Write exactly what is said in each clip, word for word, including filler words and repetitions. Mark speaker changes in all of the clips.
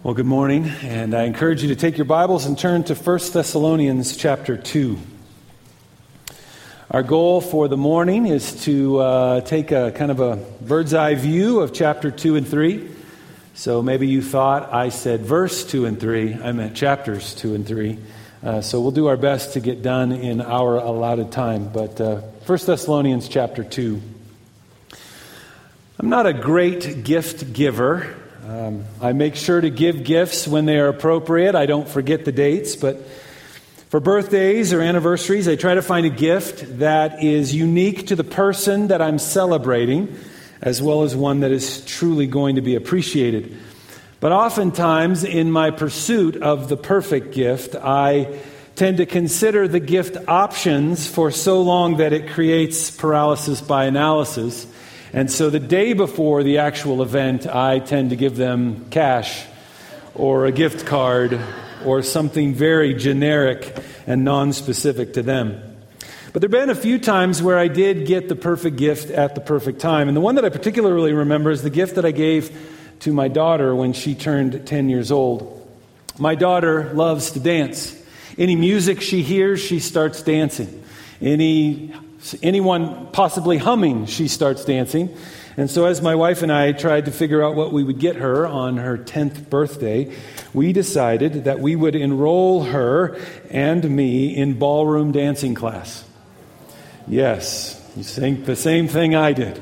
Speaker 1: Well, good morning, and I encourage you to take your Bibles and turn to First Thessalonians chapter two. Our goal for the morning is to uh, take a kind of a bird's eye view of chapter two and three. So maybe you thought I said verse two and three. I meant chapters two and three. Uh, so we'll do our best to get done in our allotted time. But uh, First Thessalonians chapter two. I'm not a great gift giver. Um, I make sure to give gifts when they are appropriate. I don't forget the dates, but for birthdays or anniversaries, I try to find a gift that is unique to the person that I'm celebrating, as well as one that is truly going to be appreciated. But oftentimes, in my pursuit of the perfect gift, I tend to consider the gift options for so long that it creates paralysis by analysis. And so the day before the actual event, I tend to give them cash or a gift card or something very generic and non-specific to them. But there have been a few times where I did get the perfect gift at the perfect time. And the one that I particularly remember is the gift that I gave to my daughter when she turned ten years old. My daughter loves to dance. Any music she hears, she starts dancing. Any Anyone possibly humming, she starts dancing. And so as my wife and I tried to figure out what we would get her on her tenth birthday, we decided that we would enroll her and me in ballroom dancing class. Yes, you think the same thing I did.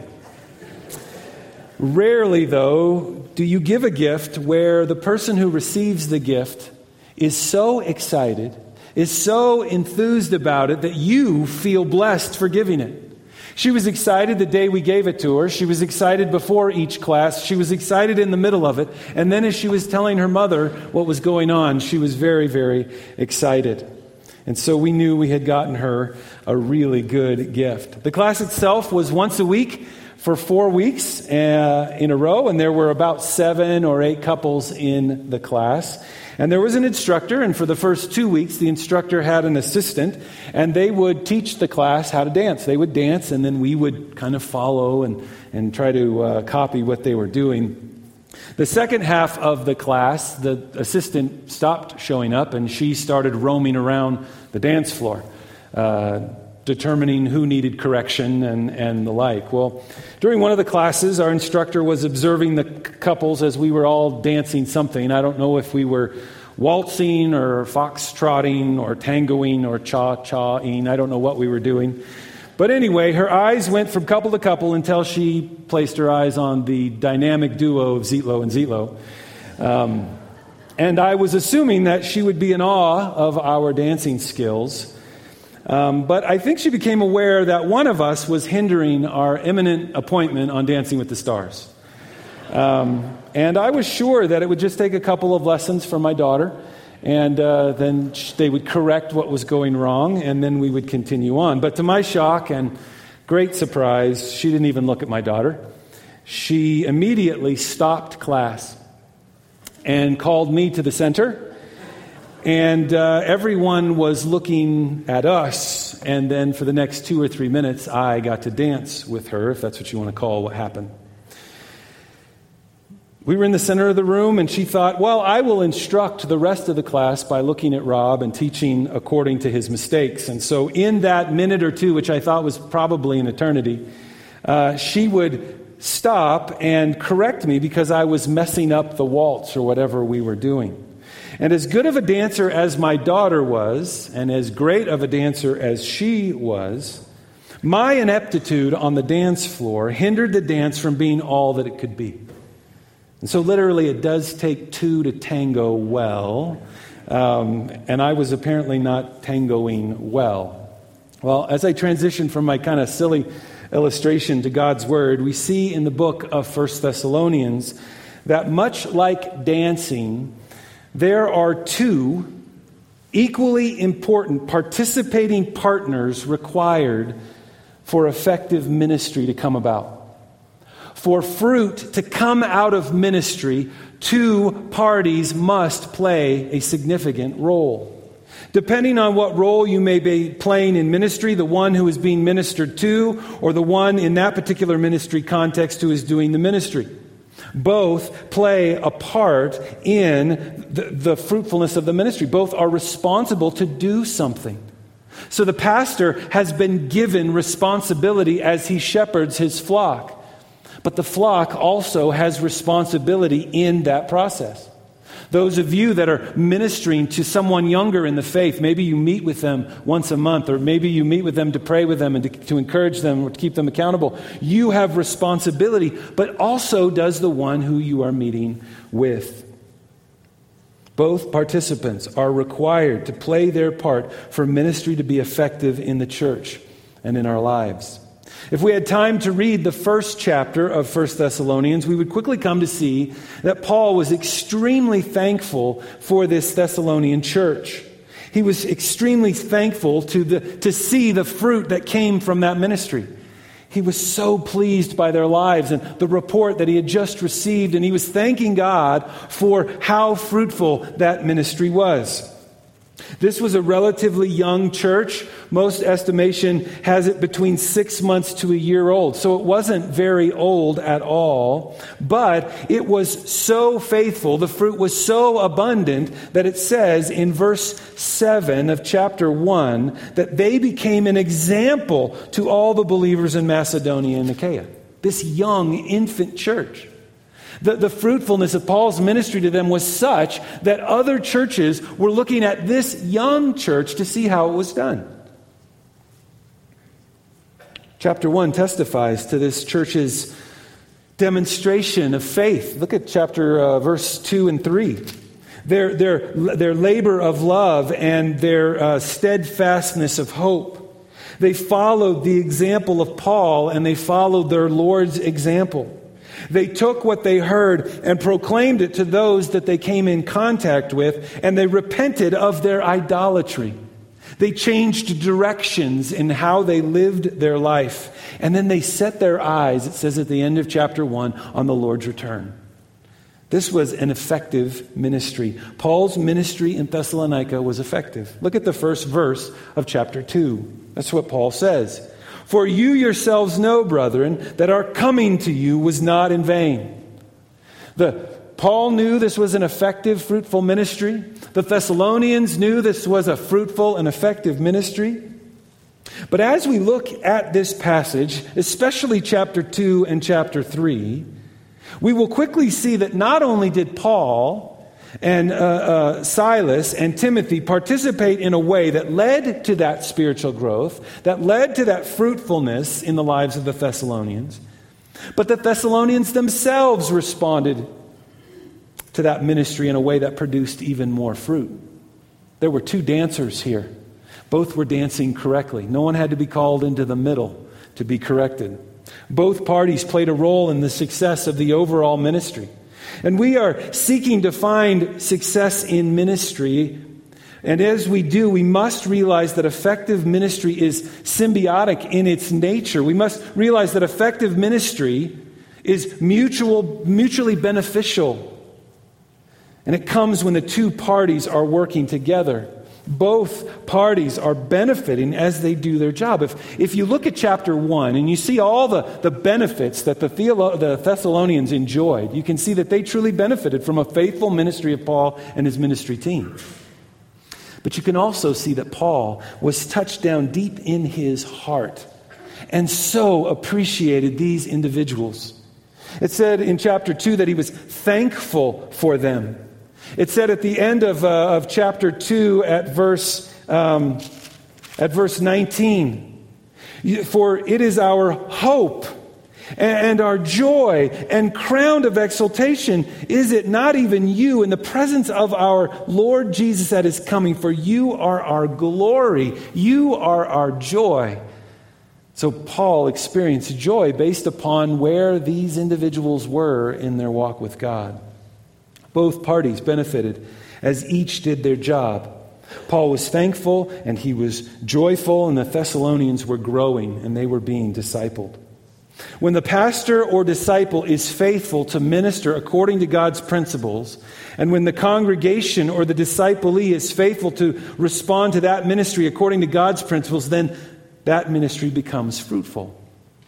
Speaker 1: Rarely, though, do you give a gift where the person who receives the gift is so excited, is so enthused about it that you feel blessed for giving it. She was excited the day we gave it to her. She was excited before each class. She was excited in the middle of it. And then as she was telling her mother what was going on, she was very, very excited. And so we knew we had gotten her a really good gift. The class itself was once a week for four weeks uh, in a row, and there were about seven or eight couples in the class. And there was an instructor, and for the first two weeks, the instructor had an assistant, and they would teach the class how to dance. They would dance, and then we would kind of follow and, and try to uh, copy what they were doing. The second half of the class, the assistant stopped showing up, and she started roaming around the dance floor, uh, determining who needed correction and, and the like. Well, during one of the classes, our instructor was observing the couples as we were all dancing something. I don't know if we were waltzing or foxtrotting or tangoing or cha-cha-ing. I don't know what we were doing. But anyway, her eyes went from couple to couple until she placed her eyes on the dynamic duo of Zietlow and Zietlow. Um, and I was assuming that she would be in awe of our dancing skills. Um, but I think she became aware that one of us was hindering our imminent appointment on Dancing with the Stars. Um, and I was sure that it would just take a couple of lessons from my daughter, and uh, then they would correct what was going wrong, and then we would continue on. But to my shock and great surprise, she didn't even look at my daughter. She immediately stopped class and called me to the center. And uh, everyone was looking at us, and then for the next two or three minutes, I got to dance with her, if that's what you want to call what happened. We were in the center of the room, and she thought, well, I will instruct the rest of the class by looking at Rob and teaching according to his mistakes. And so in that minute or two, which I thought was probably an eternity, uh, she would stop and correct me because I was messing up the waltz or whatever we were doing. And as good of a dancer as my daughter was, and as great of a dancer as she was, my ineptitude on the dance floor hindered the dance from being all that it could be. And so literally it does take two to tango well, um, and I was apparently not tangoing well. Well, as I transition from my kind of silly illustration to God's Word, we see in the book of First Thessalonians that much like dancing, there are two equally important participating partners required for effective ministry to come about. For fruit to come out of ministry, two parties must play a significant role. Depending on what role you may be playing in ministry, the one who is being ministered to, or the one in that particular ministry context who is doing the ministry. Both play a part in the, the fruitfulness of the ministry. Both are responsible to do something. So the pastor has been given responsibility as he shepherds his flock. But the flock also has responsibility in that process. Those of you that are ministering to someone younger in the faith, maybe you meet with them once a month, or maybe you meet with them to pray with them and to, to encourage them or to keep them accountable. You have responsibility, but also does the one who you are meeting with. Both participants are required to play their part for ministry to be effective in the church and in our lives. If we had time to read the first chapter of First Thessalonians, we would quickly come to see that Paul was extremely thankful for this Thessalonian church. He was extremely thankful to the to see the fruit that came from that ministry. He was so pleased by their lives and the report that he had just received, and he was thanking God for how fruitful that ministry was. This was a relatively young church. Most estimation has it between six months to a year old. So it wasn't very old at all. But it was so faithful, the fruit was so abundant, that it says in verse seven of chapter one that they became an example to all the believers in Macedonia and Achaia. This young infant church. The, the fruitfulness of Paul's ministry to them was such that other churches were looking at this young church to see how it was done. Chapter one testifies to this church's demonstration of faith. Look at chapter uh, verse two and three. Their, their, their labor of love and their uh, steadfastness of hope. They followed the example of Paul, and they followed their Lord's example. They took what they heard and proclaimed it to those that they came in contact with, and they repented of their idolatry. They changed directions in how they lived their life. And then they set their eyes, it says at the end of chapter one, on the Lord's return. This was an effective ministry. Paul's ministry in Thessalonica was effective. Look at the first verse of chapter two. That's what Paul says. For you yourselves know, brethren, that our coming to you was not in vain. The, Paul knew this was an effective, fruitful ministry. The Thessalonians knew this was a fruitful and effective ministry. But as we look at this passage, especially chapter two and chapter three, we will quickly see that not only did Paul and uh, uh, Silas and Timothy participate in a way that led to that spiritual growth, that led to that fruitfulness in the lives of the Thessalonians, but the Thessalonians themselves responded to that ministry in a way that produced even more fruit. There were two dancers here. Both were dancing correctly. No one had to be called into the middle to be corrected. Both parties played a role in the success of the overall ministry. And we are seeking to find success in ministry. And as we do, we must realize that effective ministry is symbiotic in its nature. We must realize that effective ministry is mutual, mutually beneficial. And it comes when the two parties are working together. Both parties are benefiting as they do their job. If, if you look at chapter one and you see all the, the benefits that the, Theolo- the Thessalonians enjoyed, you can see that they truly benefited from a faithful ministry of Paul and his ministry team. But you can also see that Paul was touched down deep in his heart and so appreciated these individuals. It said in chapter two that he was thankful for them. It said at the end of, uh, of chapter two at verse, um, at verse nineteen, for it is our hope and our joy and crown of exultation, is it not even you in the presence of our Lord Jesus at his coming? For you are our glory, you are our joy. So Paul experienced joy based upon where these individuals were in their walk with God. Both parties benefited as each did their job. Paul was thankful and he was joyful, and the Thessalonians were growing and they were being discipled. When the pastor or disciple is faithful to minister according to God's principles, and when the congregation or the disciplee is faithful to respond to that ministry according to God's principles, then that ministry becomes fruitful.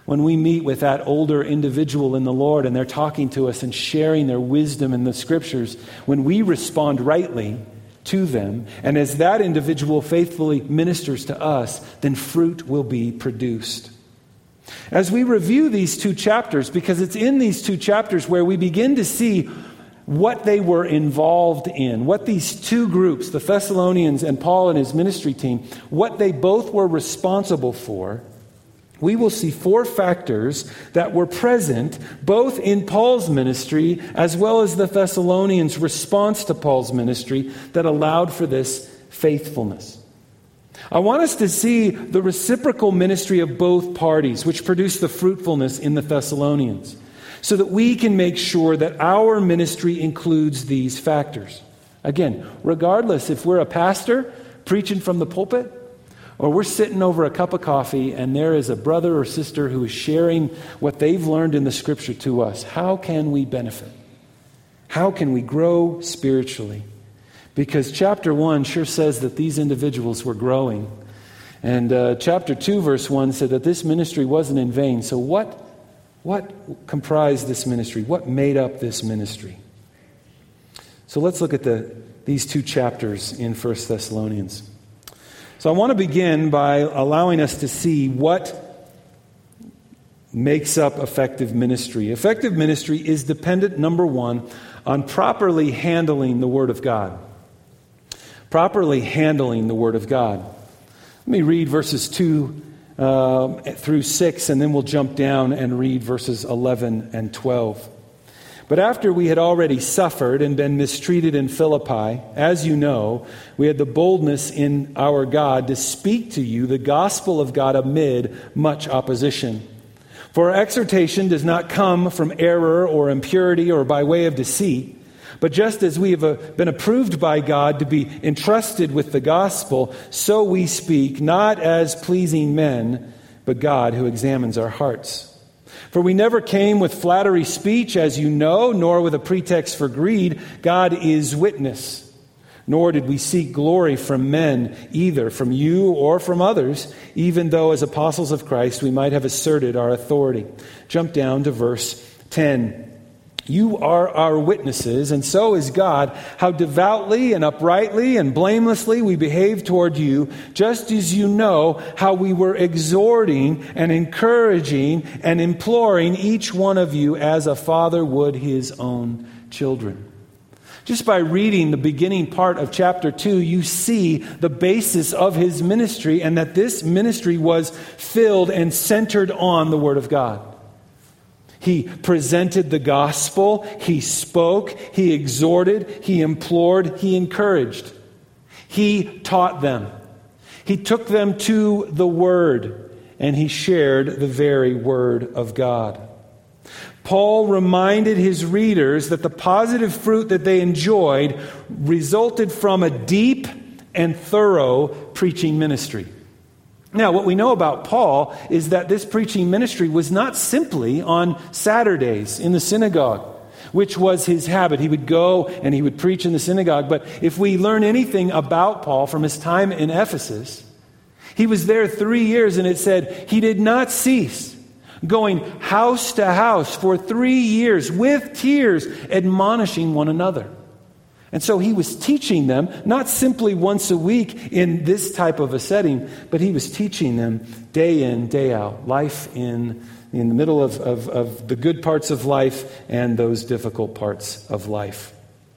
Speaker 1: When we meet with that older individual in the Lord and they're talking to us and sharing their wisdom in the Scriptures, when we respond rightly to them, and as that individual faithfully ministers to us, then fruit will be produced. As we review these two chapters, because it's in these two chapters where we begin to see what they were involved in, what these two groups, the Thessalonians and Paul and his ministry team, what they both were responsible for, we will see four factors that were present both in Paul's ministry as well as the Thessalonians' response to Paul's ministry that allowed for this faithfulness. I want us to see the reciprocal ministry of both parties, which produced the fruitfulness in the Thessalonians, so that we can make sure that our ministry includes these factors. Again, regardless if we're a pastor preaching from the pulpit, or we're sitting over a cup of coffee and there is a brother or sister who is sharing what they've learned in the Scripture to us, how can we benefit? How can we grow spiritually? Because chapter one sure says that these individuals were growing. And uh, chapter two, verse one said that this ministry wasn't in vain. So what, what comprised this ministry? What made up this ministry? So let's look at the these two chapters in First Thessalonians. So I want to begin by allowing us to see what makes up effective ministry. Effective ministry is dependent, number one, on properly handling the Word of God. Properly handling the Word of God. Let me read verses two uh, through six, and then we'll jump down and read verses eleven and twelve. But after we had already suffered and been mistreated in Philippi, as you know, we had the boldness in our God to speak to you the gospel of God amid much opposition. For our exhortation does not come from error or impurity or by way of deceit, but just as we have been approved by God to be entrusted with the gospel, so we speak, not as pleasing men, but God who examines our hearts. For we never came with flattery speech, as you know, nor with a pretext for greed. God is witness. Nor did we seek glory from men, either from you or from others, even though as apostles of Christ we might have asserted our authority. Jump down to verse ten. You are our witnesses, and so is God, how devoutly and uprightly and blamelessly we behave toward you, just as you know how we were exhorting and encouraging and imploring each one of you as a father would his own children. Just by reading the beginning part of chapter two, you see the basis of his ministry, and that this ministry was filled and centered on the Word of God. He presented the gospel, he spoke, he exhorted, he implored, he encouraged. He taught them. He took them to the Word, and he shared the very Word of God. Paul reminded his readers that the positive fruit that they enjoyed resulted from a deep and thorough preaching ministry. Now, what we know about Paul is that this preaching ministry was not simply on Saturdays in the synagogue, which was his habit. He would go and he would preach in the synagogue. But if we learn anything about Paul from his time in Ephesus, he was there three years, and it said he did not cease going house to house for three years with tears, admonishing one another. And so he was teaching them, not simply once a week in this type of a setting, but he was teaching them day in, day out, life in, in the middle of, of, of the good parts of life and those difficult parts of life.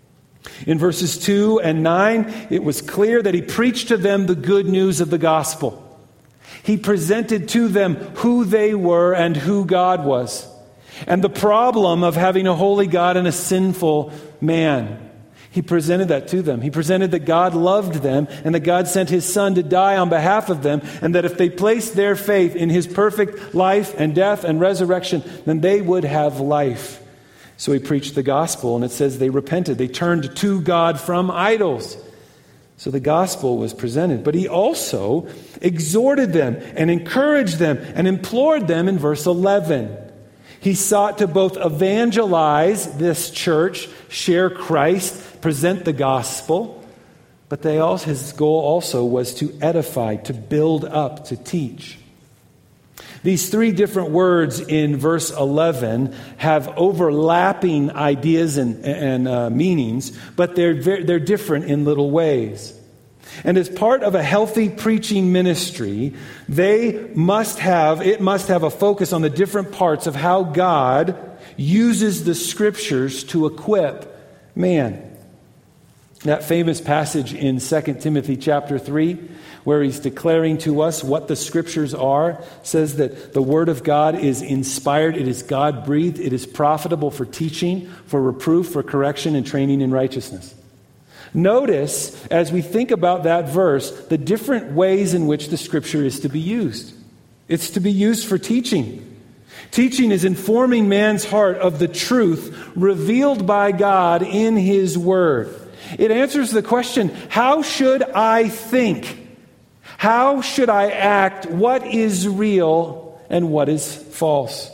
Speaker 1: In verses two and nine, it was clear that he preached to them the good news of the gospel. He presented to them who they were and who God was, and the problem of having a holy God and a sinful man. He presented that to them. He presented that God loved them and that God sent his Son to die on behalf of them, and that if they placed their faith in his perfect life and death and resurrection, then they would have life. So he preached the gospel, and it says they repented. They turned to God from idols. So the gospel was presented. But he also exhorted them and encouraged them and implored them in verse eleven. He sought to both evangelize this church, share Christ, present the gospel, but they also, his goal also was to edify, to build up, to teach. These three different words in verse eleven have overlapping ideas and, and uh, meanings, but they're, very, they're different in little ways. And as part of a healthy preaching ministry, they must have, it must have a focus on the different parts of how God uses the Scriptures to equip man. That famous passage in Second Timothy chapter three, where he's declaring to us what the Scriptures are, says that the Word of God is inspired, it is God-breathed, it is profitable for teaching, for reproof, for correction, and training in righteousness. Notice, as we think about that verse, the different ways in which the Scripture is to be used. It's to be used for teaching. Teaching is informing man's heart of the truth revealed by God in His Word. It answers the question, how should I think? How should I act? What is real and what is false?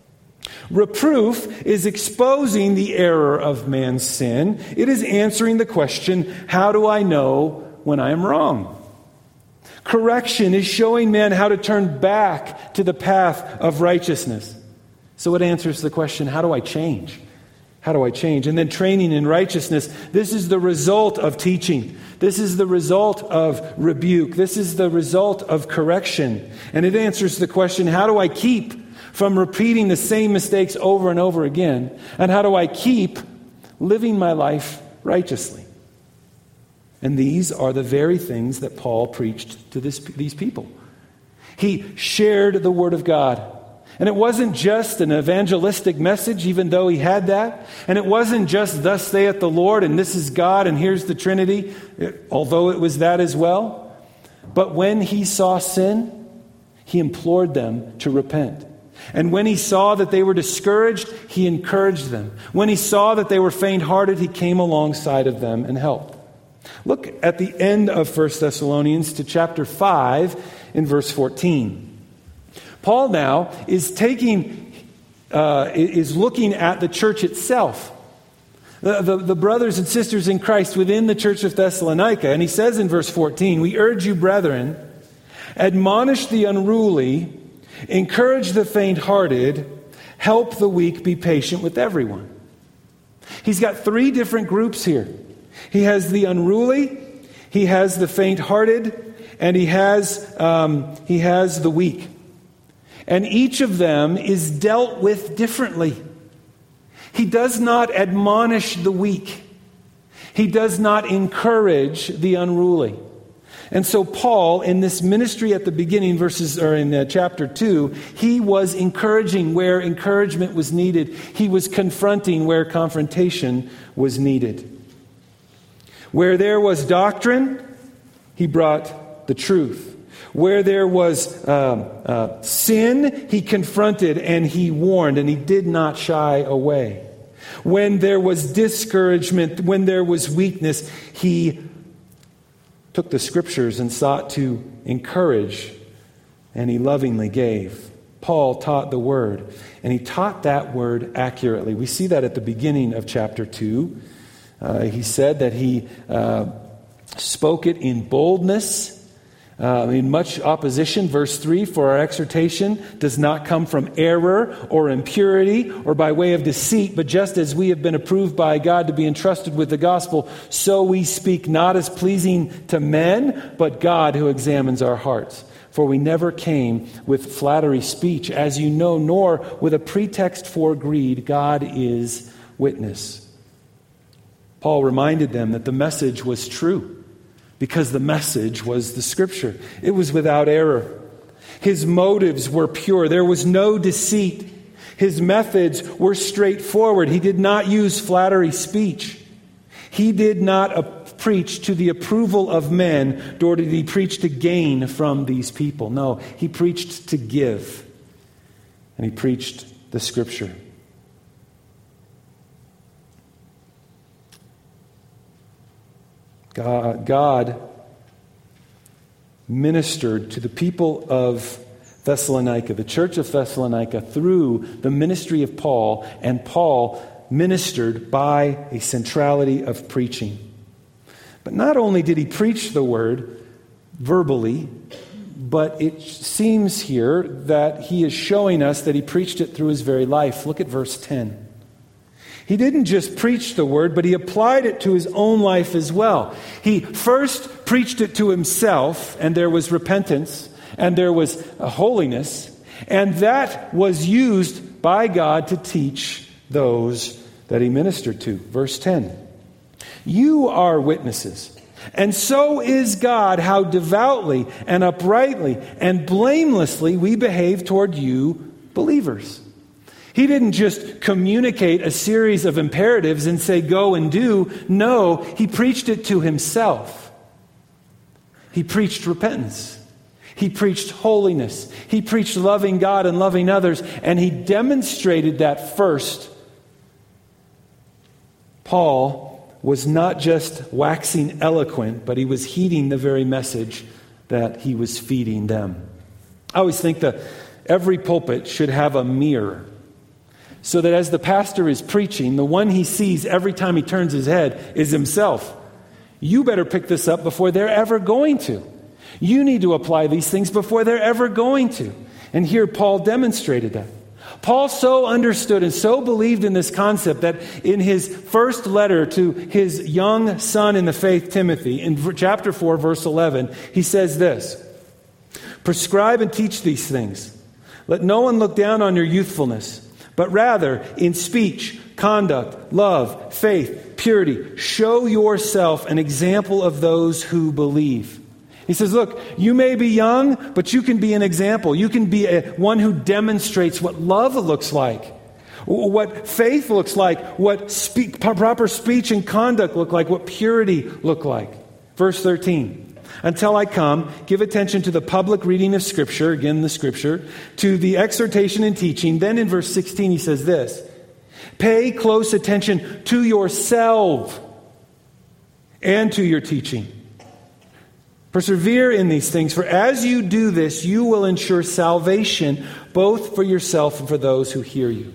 Speaker 1: Reproof is exposing the error of man's sin. It is answering the question, how do I know when I am wrong? Correction is showing man how to turn back to the path of righteousness. So it answers the question, how do I change? How do I change? And then training in righteousness. This is the result of teaching. This is the result of rebuke. This is the result of correction. And it answers the question, how do I keep from repeating the same mistakes over and over again? And how do I keep living my life righteously? And these are the very things that Paul preached to this, these people. He shared the Word of God. And it wasn't just an evangelistic message, even though he had that. And it wasn't just, thus saith the Lord, and this is God, and here's the Trinity, although it was that as well. But when he saw sin, he implored them to repent. And when he saw that they were discouraged, he encouraged them. When he saw that they were faint-hearted, he came alongside of them and helped. Look at the end of First Thessalonians to chapter five in verse fourteen. Paul now is taking, uh, is looking at the church itself. The, the, the brothers and sisters in Christ within the church of Thessalonica. And he says in verse fourteen, we urge you, brethren, admonish the unruly, encourage the faint-hearted, help the weak, be patient with everyone. He's got three different groups here. He has the unruly, he has the faint-hearted, and he has um, he has the weak. And each of them is dealt with differently. He does not admonish the weak. He does not encourage the unruly. And so Paul, in this ministry at the beginning, verses or in uh, chapter two, he was encouraging where encouragement was needed. He was confronting where confrontation was needed. Where there was doctrine, he brought the truth. Where there was um, uh, sin, he confronted and he warned, and he did not shy away. When there was discouragement, when there was weakness, he took the Scriptures and sought to encourage, and he lovingly gave. Paul taught the Word, and he taught that Word accurately. We see that at the beginning of chapter two. Uh, he said that he uh, spoke it in boldness, Uh, in much opposition. Verse three, for our exhortation does not come from error or impurity or by way of deceit, but just as we have been approved by God to be entrusted with the gospel, so we speak not as pleasing to men, but God who examines our hearts. For we never came with flattery speech, as you know, nor with a pretext for greed. God is witness. Paul reminded them that the message was true, because the message was the Scripture. It was without error. His motives were pure. There was no deceit. His methods were straightforward. He did not use flattery speech. He did not uh, preach to the approval of men, nor did he preach to gain from these people. No, he preached to give. And he preached the Scripture. God, God ministered to the people of Thessalonica, the church of Thessalonica, through the ministry of Paul, and Paul ministered by a centrality of preaching. But not only did he preach the word verbally, but it seems here that he is showing us that he preached it through his very life. Look at verse ten. He didn't just preach the word, but he applied it to his own life as well. He first preached it to himself, and there was repentance, and there was a holiness, and that was used by God to teach those that he ministered to. Verse ten. You are witnesses, and so is God, how devoutly and uprightly and blamelessly we behave toward you believers. He didn't just communicate a series of imperatives and say, go and do. No, he preached it to himself. He preached repentance. He preached holiness. He preached loving God and loving others. And he demonstrated that first. Paul was not just waxing eloquent, but he was heeding the very message that he was feeding them. I always think that every pulpit should have a mirror, so that as the pastor is preaching, the one he sees every time he turns his head is himself. You better pick this up before they're ever going to. You need to apply these things before they're ever going to. And here Paul demonstrated that. Paul so understood and so believed in this concept that in his first letter to his young son in the faith, Timothy, in chapter four, verse eleven, he says this: prescribe and teach these things. Let no one look down on your youthfulness, but rather, in speech, conduct, love, faith, purity, show yourself an example of those who believe. He says, look, you may be young, but you can be an example. You can be a, one who demonstrates what love looks like, what faith looks like, what speak, proper speech and conduct look like, what purity look like. Verse thirteen. Until I come, give attention to the public reading of Scripture, again the Scripture, to the exhortation and teaching. Then in verse sixteen he says this: pay close attention to yourself and to your teaching. Persevere in these things, for as you do this, you will ensure salvation both for yourself and for those who hear you.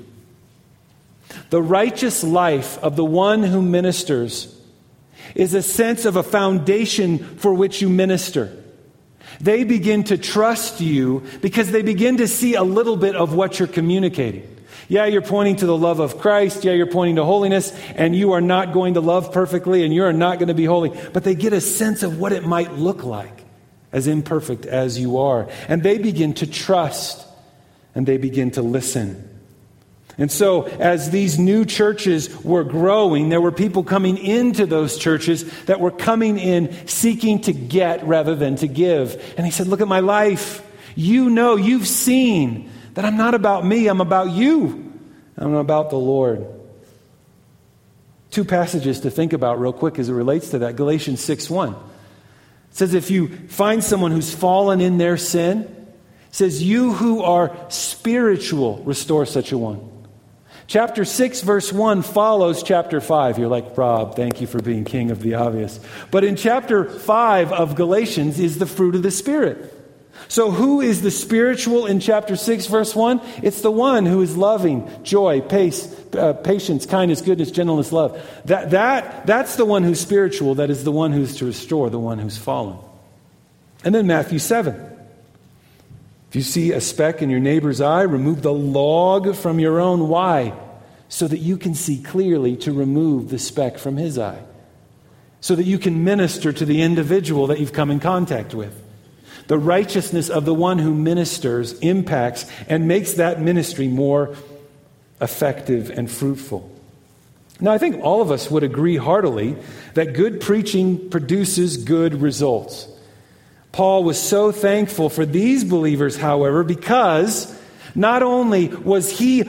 Speaker 1: The righteous life of the one who ministers is a sense of a foundation for which you minister. They begin to trust you because they begin to see a little bit of what you're communicating. Yeah, you're pointing to the love of Christ. Yeah, you're pointing to holiness, and you are not going to love perfectly, and you're not going to be holy. But they get a sense of what it might look like, as imperfect as you are. And they begin to trust, and they begin to listen. And so, as these new churches were growing, there were people coming into those churches that were coming in seeking to get rather than to give. And he said, look at my life. You know, you've seen that I'm not about me, I'm about you. I'm about the Lord. Two passages to think about real quick as it relates to that. Galatians six one. It says, if you find someone who's fallen in their sin, it says, you who are spiritual, restore such a one. Chapter six, verse one follows chapter five. You're like, Rob, thank you for being king of the obvious. But in chapter five of Galatians is the fruit of the Spirit. So who is the spiritual in chapter six, verse one? It's the one who is loving, joy, pace, uh, patience, kindness, goodness, gentleness, love. That, that, that's the one who's spiritual. That is the one who's to restore the one who's fallen. And then Matthew seven. If you see a speck in your neighbor's eye, remove the log from your own. Why? So that you can see clearly to remove the speck from his eye. So that you can minister to the individual that you've come in contact with. The righteousness of the one who ministers impacts and makes that ministry more effective and fruitful. Now, I think all of us would agree heartily that good preaching produces good results. Paul was so thankful for these believers, however, because not only was he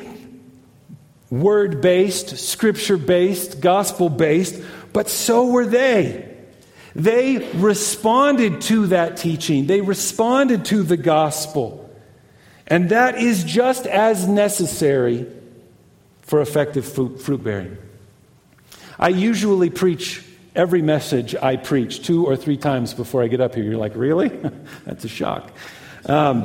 Speaker 1: word-based, scripture-based, gospel-based, but so were they. They responded to that teaching. They responded to the gospel. And that is just as necessary for effective fruit bearing. I usually preach every message I preach two or three times before I get up here. You're like, really? That's a shock. Um,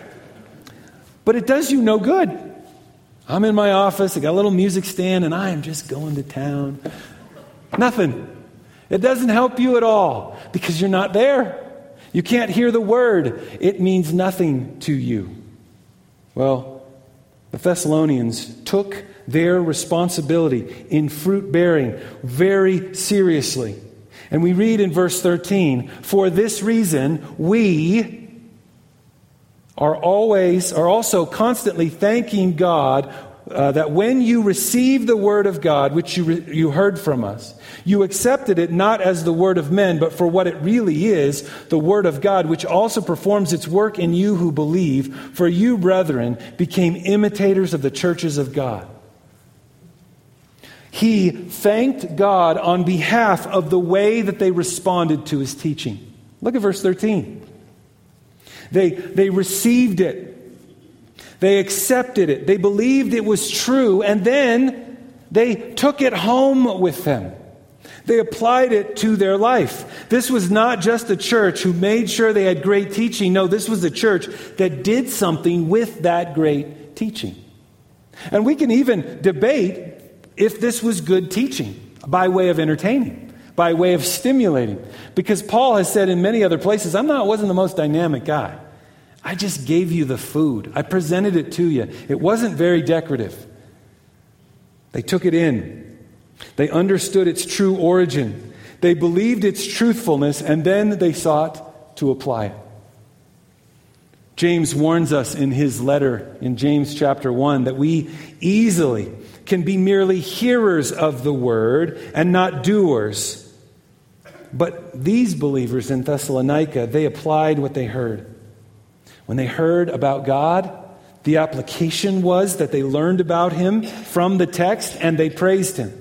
Speaker 1: but it does you no good. I'm in my office, I got a little music stand, and I am just going to town. Nothing. It doesn't help you at all because you're not there. You can't hear the word. It means nothing to you. Well, the Thessalonians took their responsibility in fruit bearing very seriously. And we read in verse thirteen, "For this reason we are always, are also constantly thanking God uh, that when you received the word of God, which you re- you heard from us, you accepted it not as the word of men, but for what it really is, the word of God, which also performs its work in you who believe. For you, brethren, became imitators of the churches of God." He thanked God on behalf of the way that they responded to his teaching. Look at verse thirteen. They, they received it. They accepted it. They believed it was true. And then they took it home with them. They applied it to their life. This was not just a church who made sure they had great teaching. No, this was a church that did something with that great teaching. And we can even debate if this was good teaching by way of entertaining, by way of stimulating. Because Paul has said in many other places, I'm not, wasn't the most dynamic guy. I just gave you the food. I presented it to you. It wasn't very decorative. They took it in. They understood its true origin. They believed its truthfulness, and then they sought to apply it. James warns us in his letter in James chapter one that we easily can be merely hearers of the word and not doers. But these believers in Thessalonica, they applied what they heard. When they heard about God, the application was that they learned about him from the text and they praised him.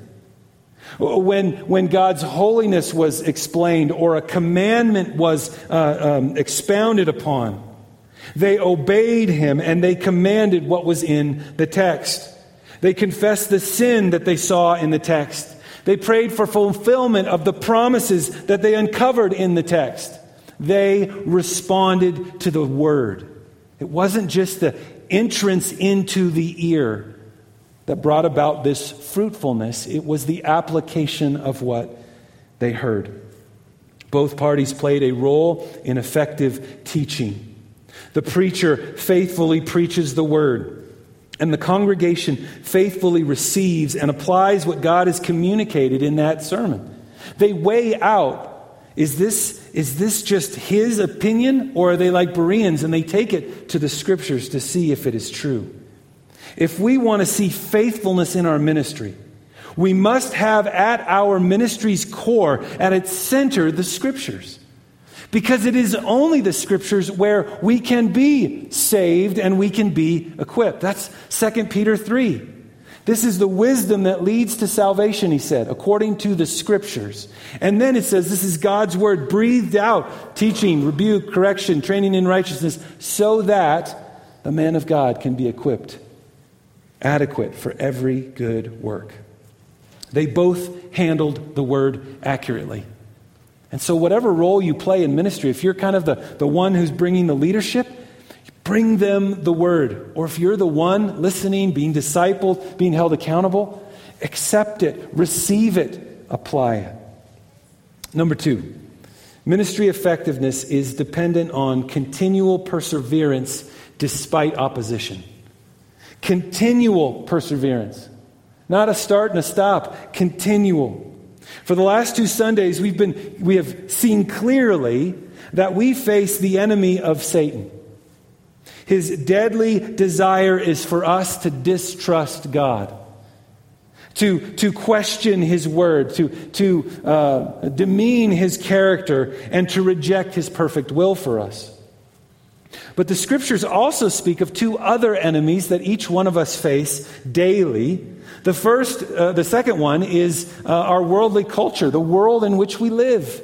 Speaker 1: When, when God's holiness was explained or a commandment was uh, um, expounded upon, they obeyed him and they commanded what was in the text. They confessed the sin that they saw in the text. They prayed for fulfillment of the promises that they uncovered in the text. They responded to the word. It wasn't just the entrance into the ear that brought about this fruitfulness. It was the application of what they heard. Both parties played a role in effective teaching. The preacher faithfully preaches the word, and the congregation faithfully receives and applies what God has communicated in that sermon. They weigh out, is this, is this just his opinion, or are they like Bereans and they take it to the scriptures to see if it is true? If we want to see faithfulness in our ministry, we must have at our ministry's core, at its center, the scriptures. Because it is only the scriptures where we can be saved and we can be equipped. That's Second Peter three. This is the wisdom that leads to salvation, he said, according to the scriptures. And then it says this is God's word breathed out, teaching, rebuke, correction, training in righteousness, so that the man of God can be equipped, adequate for every good work. They both handled the word accurately. And so whatever role you play in ministry, if you're kind of the, the one who's bringing the leadership, bring them the word. Or if you're the one listening, being discipled, being held accountable, accept it, receive it, apply it. Number two, ministry effectiveness is dependent on continual perseverance despite opposition. Continual perseverance. Not a start and a stop. Continual. For the last two Sundays, we've been we have seen clearly that we face the enemy of Satan. His deadly desire is for us to distrust God, to, to question his word, to, to uh, demean his character, and to reject his perfect will for us. But the scriptures also speak of two other enemies that each one of us face daily. The first, uh, the second one is uh, our worldly culture, the world in which we live.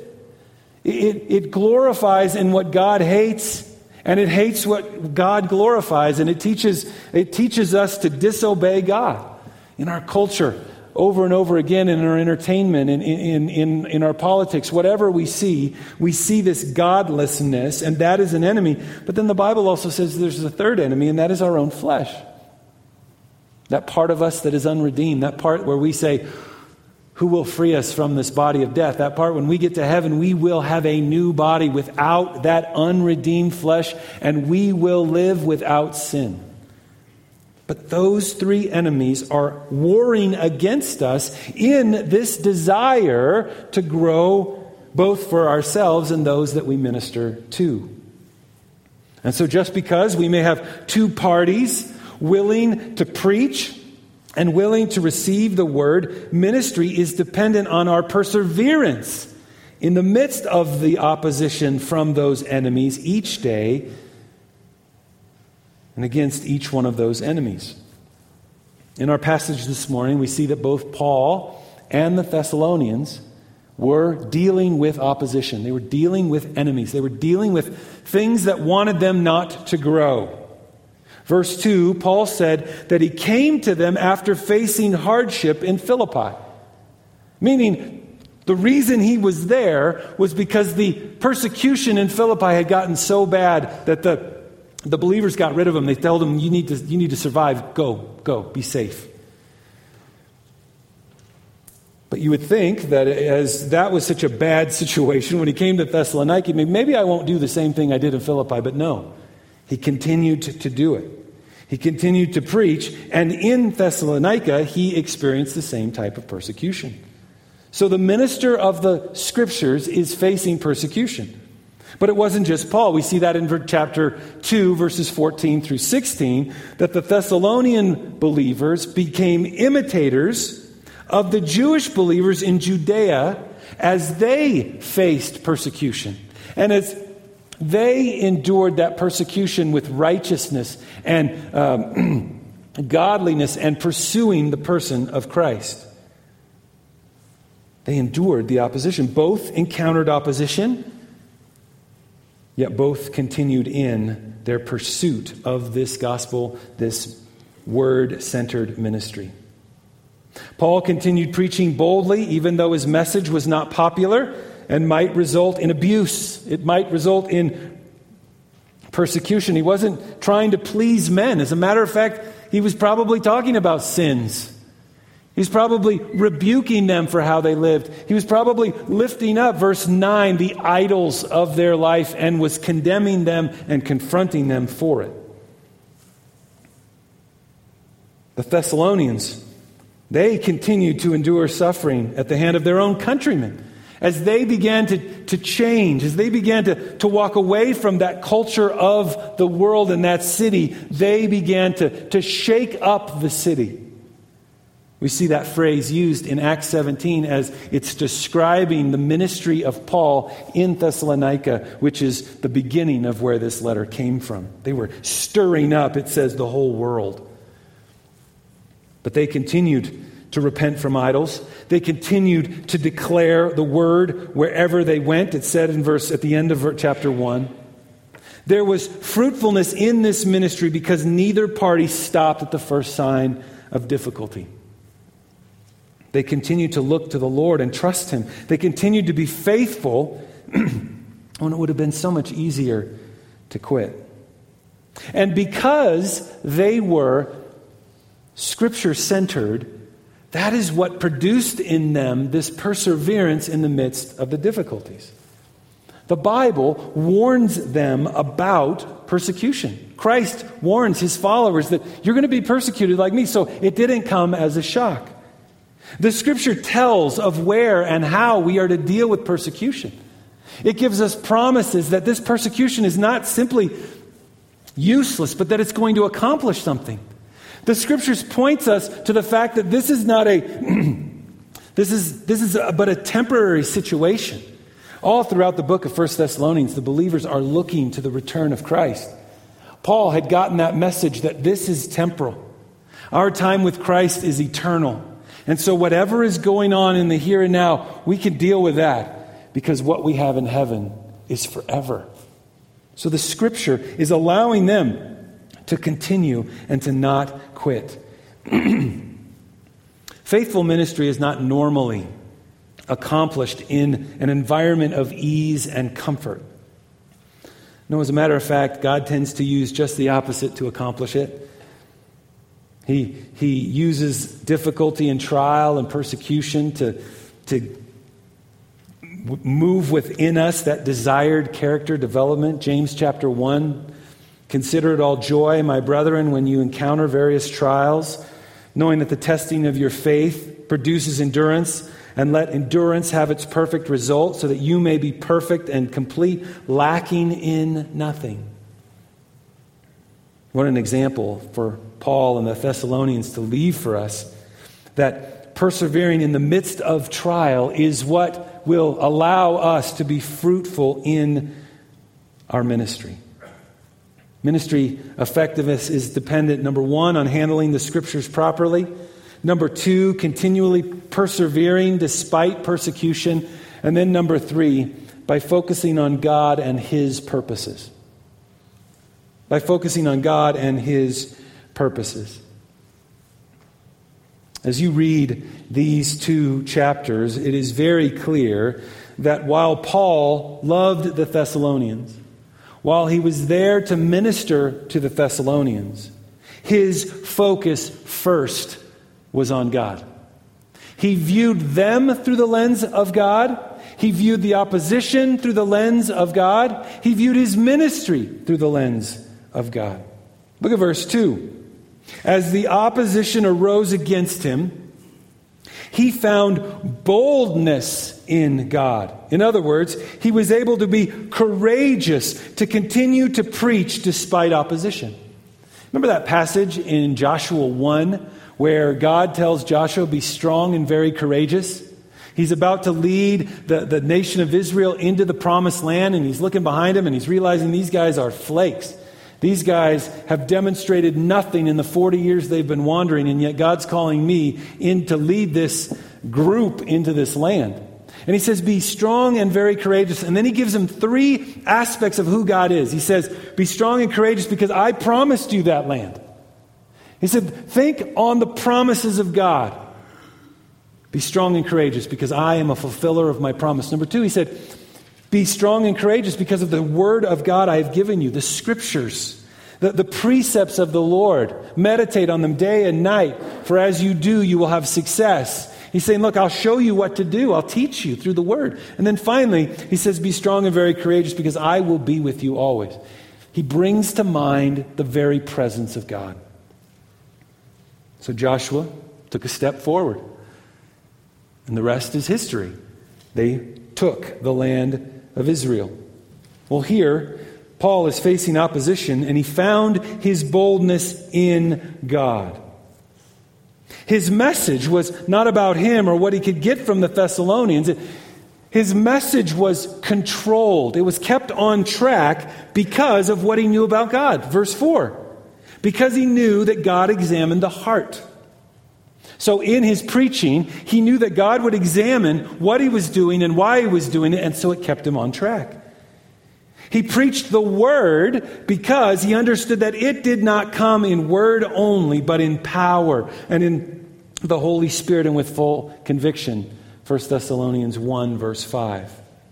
Speaker 1: It, it glorifies in what God hates, and it hates what God glorifies, and it teaches it teaches us to disobey God in our culture over and over again, in our entertainment, in, in, in, in our politics, whatever we see, we see this godlessness, and that is an enemy. But then the Bible also says there's a third enemy, and that is our own flesh. That part of us that is unredeemed, that part where we say, Who will free us from this body of death? That part, when we get to heaven, we will have a new body without that unredeemed flesh, and we will live without sin. But those three enemies are warring against us in this desire to grow both for ourselves and those that we minister to. And so just because we may have two parties willing to preach and willing to receive the word, ministry is dependent on our perseverance in the midst of the opposition from those enemies each day and against each one of those enemies. In our passage this morning, we see that both Paul and the Thessalonians were dealing with opposition. They were dealing with enemies. They were dealing with things that wanted them not to grow. Verse two, Paul said that he came to them after facing hardship in Philippi. Meaning, the reason he was there was because the persecution in Philippi had gotten so bad that the, the believers got rid of him. They told him, you need to, you need to survive. Go, go, be safe. But you would think that as that was such a bad situation, when he came to Thessalonica, maybe I won't do the same thing I did in Philippi, but no. He continued to, to do it. He continued to preach, and in Thessalonica, he experienced the same type of persecution. So the minister of the Scriptures is facing persecution. But it wasn't just Paul. We see that in chapter two, verses fourteen through sixteen, that the Thessalonian believers became imitators of the Jewish believers in Judea as they faced persecution. And as they endured that persecution with righteousness and um, godliness and pursuing the person of Christ. They endured the opposition. Both encountered opposition, yet both continued in their pursuit of this gospel, this word-centered ministry. Paul continued preaching boldly, even though his message was not popular and might result in abuse. It might result in persecution. He wasn't trying to please men. As a matter of fact, he was probably talking about sins. He was probably rebuking them for how they lived. He was probably lifting up, verse nine, the idols of their life and was condemning them and confronting them for it. The Thessalonians, they continued to endure suffering at the hand of their own countrymen. As they began to, to change, as they began to, to walk away from that culture of the world and that city, they began to, to shake up the city. We see that phrase used in Acts seventeen as it's describing the ministry of Paul in Thessalonica, which is the beginning of where this letter came from. They were stirring up, it says, the whole world. But they continued to repent from idols. They continued to declare the word wherever they went. It said in verse at the end of chapter one. There was fruitfulness in this ministry because neither party stopped at the first sign of difficulty. They continued to look to the Lord and trust Him. They continued to be faithful when it would have been so much easier to quit. And because they were Scripture-centered, that is what produced in them this perseverance in the midst of the difficulties. The Bible warns them about persecution. Christ warns His followers that you're going to be persecuted like me, so it didn't come as a shock. The Scripture tells of where and how we are to deal with persecution. It gives us promises that this persecution is not simply useless, but that it's going to accomplish something. The Scriptures points us to the fact that this is not a this is this is a, but a temporary situation. All throughout the book of First Thessalonians, the believers are looking to the return of Christ. Paul had gotten that message that this is temporal. Our time with Christ is eternal. And so whatever is going on in the here and now, we can deal with that because what we have in heaven is forever. So the Scripture is allowing them to continue and to not quit. Faithful ministry is not normally accomplished in an environment of ease and comfort. No, as a matter of fact, God tends to use just the opposite to accomplish it. He, he uses difficulty and trial and persecution to, to move within us that desired character development. James chapter one, consider it all joy, my brethren, when you encounter various trials, knowing that the testing of your faith produces endurance, and let endurance have its perfect result, so that you may be perfect and complete, lacking in nothing. What an example for Paul and the Thessalonians to leave for us, that persevering in the midst of trial is what will allow us to be fruitful in our ministry. Ministry effectiveness is dependent, number one, on handling the Scriptures properly. Number two, continually persevering despite persecution. And then number three, by focusing on God and His purposes. By focusing on God and His purposes. As you read these two chapters, it is very clear that while Paul loved the Thessalonians, while he was there to minister to the Thessalonians, his focus first was on God. He viewed them through the lens of God. He viewed the opposition through the lens of God. He viewed his ministry through the lens of God. Look at verse two. As the opposition arose against him, he found boldness in God. In other words, he was able to be courageous to continue to preach despite opposition. Remember that passage in Joshua one where God tells Joshua, be strong and very courageous? He's about to lead the, the nation of Israel into the promised land, and he's looking behind him and he's realizing these guys are flakes. These guys have demonstrated nothing in the forty years they've been wandering, and yet God's calling me in to lead this group into this land. And he says, be strong and very courageous. And then he gives them three aspects of who God is. He says, be strong and courageous because I promised you that land. He said, think on the promises of God. Be strong and courageous because I am a fulfiller of my promise. Number two, he said, be strong and courageous because of the word of God I have given you, the scriptures, the, the precepts of the Lord. Meditate on them day and night, for as you do, you will have success. He's saying, look, I'll show you what to do. I'll teach you through the word. And then finally, he says, be strong and very courageous because I will be with you always. He brings to mind the very presence of God. So Joshua took a step forward, and the rest is history. They took the land of Israel. Well, here, Paul is facing opposition, and he found his boldness in God. His message was not about him or what he could get from the Thessalonians. His message was controlled. It was kept on track because of what he knew about God. Verse four. Because he knew that God examined the heart. So in his preaching, he knew that God would examine what he was doing and why he was doing it, and so it kept him on track. He preached the word because he understood that it did not come in word only, but in power and in the Holy Spirit and with full conviction. First Thessalonians one, verse five.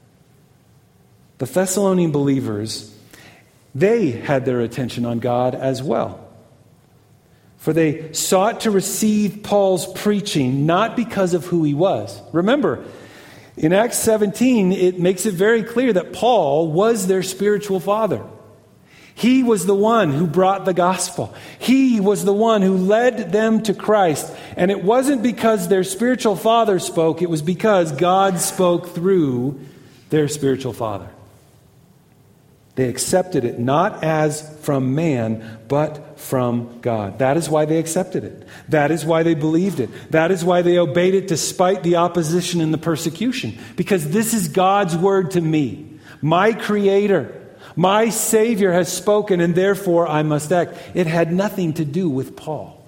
Speaker 1: The Thessalonian believers, they had their attention on God as well. For they sought to receive Paul's preaching not because of who he was. Remember, in Acts seventeen, it makes it very clear that Paul was their spiritual father. He was the one who brought the gospel. He was the one who led them to Christ. And it wasn't because their spiritual father spoke, it was because God spoke through their spiritual father. They accepted it not as from man, but from God. That is why they accepted it. That is why they believed it. That is why they obeyed it despite the opposition and the persecution. Because this is God's word to me. My Creator, my Savior has spoken, and therefore I must act. It had nothing to do with Paul.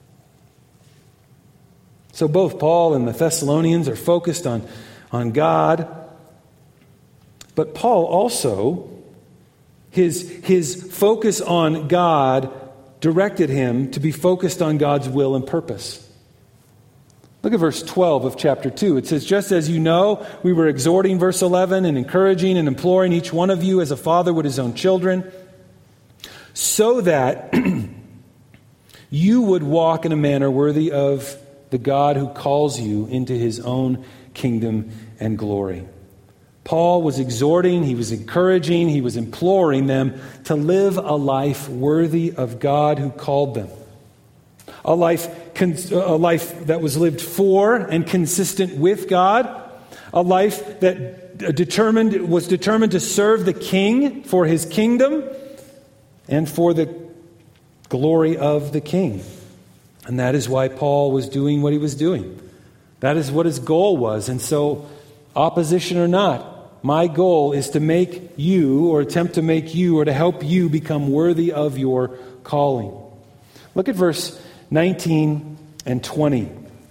Speaker 1: So both Paul and the Thessalonians are focused on, on God. But Paul also... His, his focus on God directed him to be focused on God's will and purpose. Look at verse twelve of chapter two. It says, just as you know, we were exhorting, verse eleven, and encouraging and imploring each one of you as a father would his own children, so that you would walk in a manner worthy of the God who calls you into his own kingdom and glory. Paul was exhorting, he was encouraging, he was imploring them to live a life worthy of God who called them. A life, a life that was lived for and consistent with God. A life that determined was determined to serve the King for his kingdom and for the glory of the King. And that is why Paul was doing what he was doing. That is what his goal was. And so, opposition or not, my goal is to make you, or attempt to make you, or to help you become worthy of your calling. Look at verse nineteen and twenty.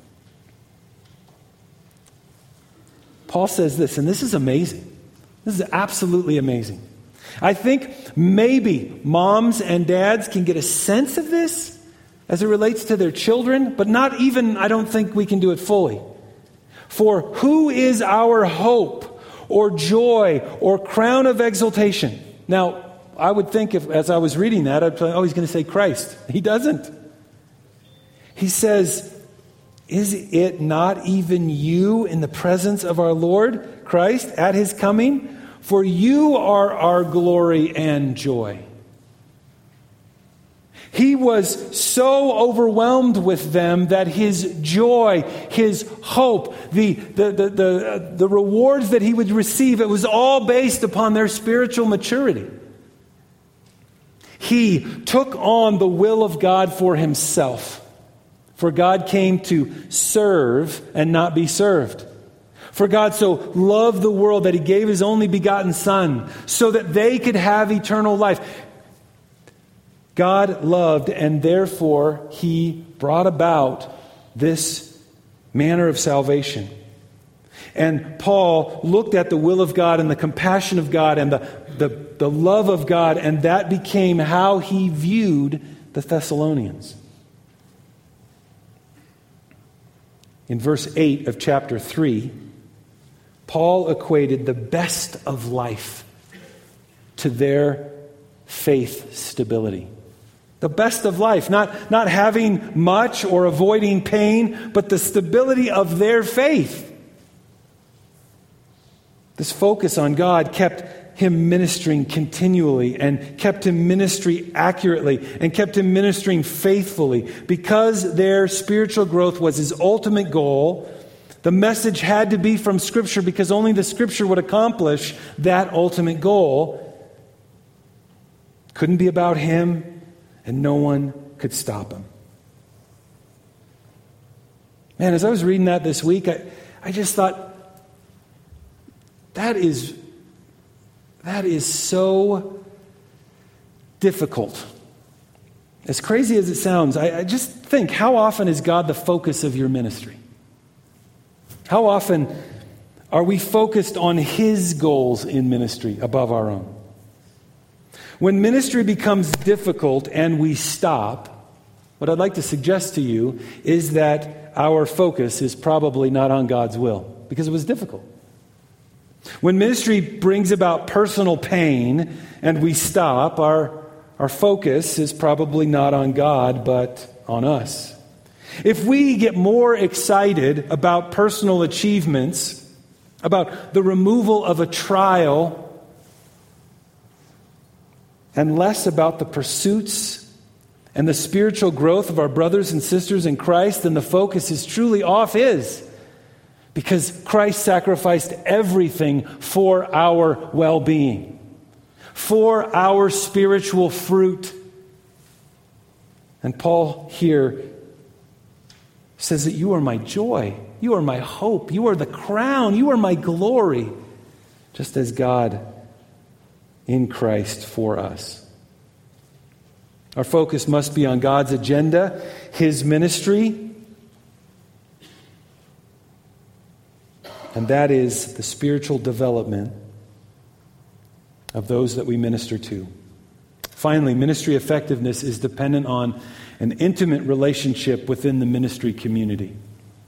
Speaker 1: Paul says this, and this is amazing. This is absolutely amazing. I think maybe moms and dads can get a sense of this as it relates to their children, but not even, I don't think we can do it fully. For who is our hope or joy or crown of exaltation? Now, I would think if, as I was reading that, I'd say, oh, he's going to say Christ. He doesn't. He says, is it not even you in the presence of our Lord Christ at his coming? For you are our glory and joy. He was so overwhelmed with them that his joy, his hope, the, the, the, the, the rewards that he would receive, it was all based upon their spiritual maturity. He took on the will of God for himself. For God came to serve and not be served. For God so loved the world that he gave his only begotten Son so that they could have eternal life. God loved, and therefore he brought about this manner of salvation. And Paul looked at the will of God and the compassion of God and the, the, the love of God, and that became how he viewed the Thessalonians. In verse eight of chapter three, Paul equated the best of life to their faith stability. The best of life, not, not having much or avoiding pain, but the stability of their faith. This focus on God kept him ministering continually and kept him ministry accurately and kept him ministering faithfully. Because their spiritual growth was his ultimate goal, the message had to be from Scripture because only the Scripture would accomplish that ultimate goal. Couldn't be about him, and no one could stop him. Man, as I was reading that this week, I, I just thought, that is, that is so difficult. As crazy as it sounds, I, I just think, how often is God the focus of your ministry? How often are we focused on his goals in ministry above our own? When ministry becomes difficult and we stop, what I'd like to suggest to you is that our focus is probably not on God's will, because it was difficult. When ministry brings about personal pain and we stop, our, our focus is probably not on God, but on us. If we get more excited about personal achievements, about the removal of a trial, and less about the pursuits and the spiritual growth of our brothers and sisters in Christ, then the focus is truly off his. Because Christ sacrificed everything for our well-being, for our spiritual fruit. And Paul here says that you are my joy, you are my hope, you are the crown, you are my glory, just as God in Christ for us. Our focus must be on God's agenda, his ministry, and that is the spiritual development of those that we minister to. Finally, ministry effectiveness is dependent on an intimate relationship within the ministry community.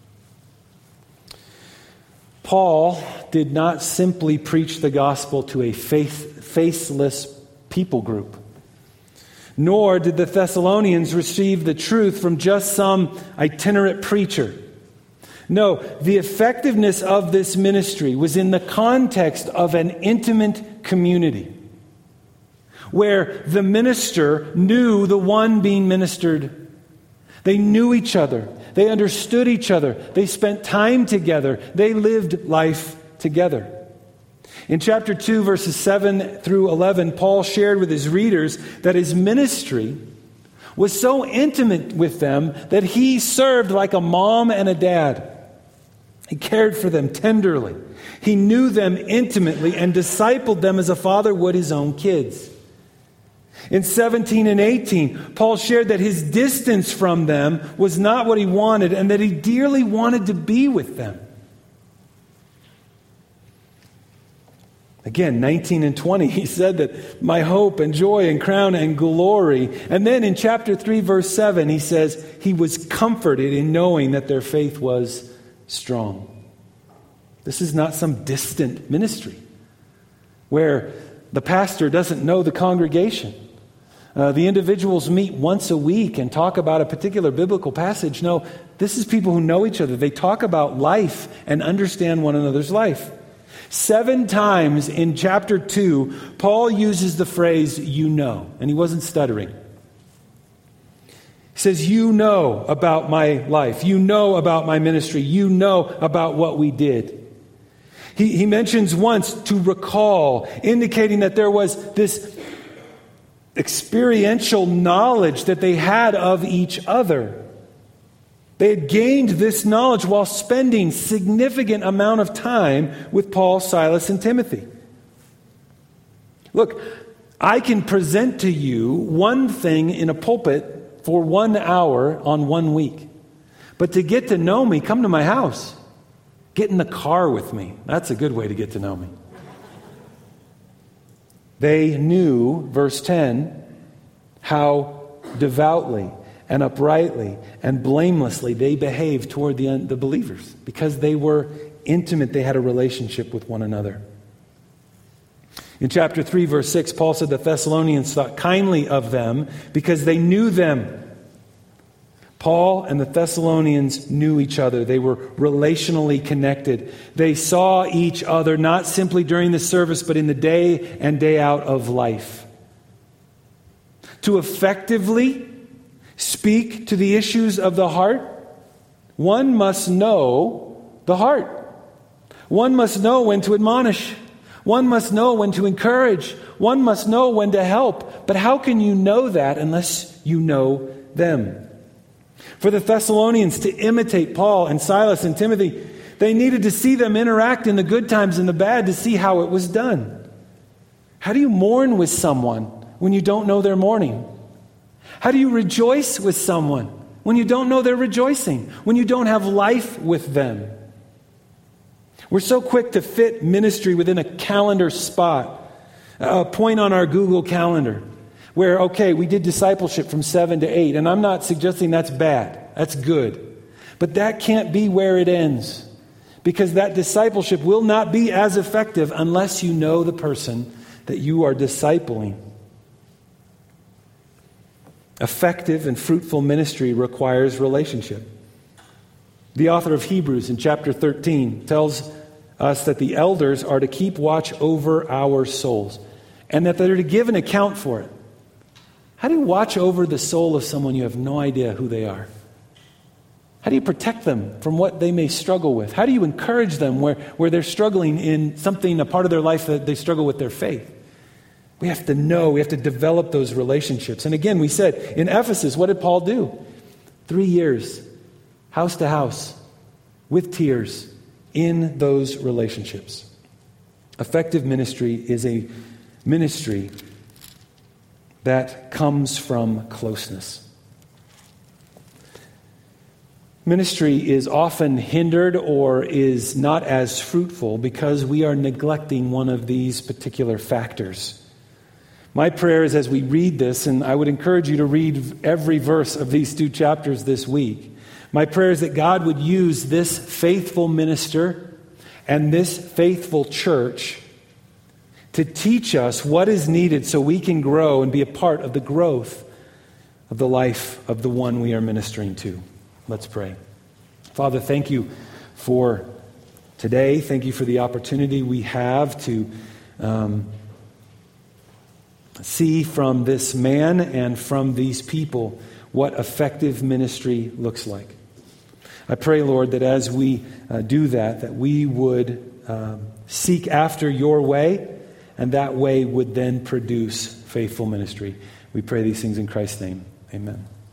Speaker 1: Paul did not simply preach the gospel to a faith, faithless people group. Nor did the Thessalonians receive the truth from just some itinerant preacher. No, the effectiveness of this ministry was in the context of an intimate community where the minister knew the one being ministered. They knew each other. They understood each other. They spent time together. They lived life together. In chapter two, verses seven through eleven, Paul shared with his readers that his ministry was so intimate with them that he served like a mom and a dad. He cared for them tenderly. He knew them intimately and discipled them as a father would his own kids. In seventeen and eighteen, Paul shared that his distance from them was not what he wanted and that he dearly wanted to be with them. Again, nineteen and twenty, he said that my hope and joy and crown and glory. And then in chapter three, verse seven, he says he was comforted in knowing that their faith was strong. This is not some distant ministry where the pastor doesn't know the congregation. Uh, the individuals meet once a week and talk about a particular biblical passage. No, this is people who know each other. They talk about life and understand one another's life. Seven times in chapter two, Paul uses the phrase, you know, and he wasn't stuttering. He says, you know about my life. You know about my ministry. You know about what we did. He, he mentions once to recall, indicating that there was this experiential knowledge that they had of each other. They had gained this knowledge while spending significant amount of time with Paul, Silas, and Timothy. Look, I can present to you one thing in a pulpit for one hour on one week. But to get to know me, come to my house. Get in the car with me. That's a good way to get to know me. They knew, verse ten, how devoutly and uprightly and blamelessly they behaved toward the, the believers. Because they were intimate, they had a relationship with one another. In chapter three, verse six, Paul said the Thessalonians thought kindly of them because they knew them. Paul and the Thessalonians knew each other. They were relationally connected. They saw each other not simply during the service, but in the day and day out of life. To effectively speak to the issues of the heart, one must know the heart. One must know when to admonish. One must know when to encourage. One must know when to help. But how can you know that unless you know them? For the Thessalonians to imitate Paul and Silas and Timothy, they needed to see them interact in the good times and the bad to see how it was done. How do you mourn with someone when you don't know their mourning? How do you rejoice with someone when you don't know they're rejoicing? When you don't have life with them? We're so quick to fit ministry within a calendar spot, a point on our Google Calendar, where, okay, we did discipleship from seven to eight, and I'm not suggesting that's bad. That's good. But that can't be where it ends, because that discipleship will not be as effective unless you know the person that you are discipling. Effective and fruitful ministry requires relationship. The author of Hebrews in chapter thirteen tells us that the elders are to keep watch over our souls and that they're to give an account for it. How do you watch over the soul of someone you have no idea who they are? How do you protect them from what they may struggle with? How do you encourage them where, where they're struggling in something, a part of their life that they struggle with their faith? We have to know, we have to develop those relationships. And again, we said, in Ephesus, what did Paul do? Three years, house to house, with tears, in those relationships. Effective ministry is a ministry that comes from closeness. Ministry is often hindered or is not as fruitful because we are neglecting one of these particular factors. My prayer is as we read this, and I would encourage you to read every verse of these two chapters this week. My prayer is that God would use this faithful minister and this faithful church to teach us what is needed so we can grow and be a part of the growth of the life of the one we are ministering to. Let's pray. Father, thank you for today. Thank you for the opportunity we have to um, see from this man and from these people what effective ministry looks like. I pray, Lord, that as we uh, do that, that we would um, seek after your way, and that way would then produce faithful ministry. We pray these things in Christ's name. Amen.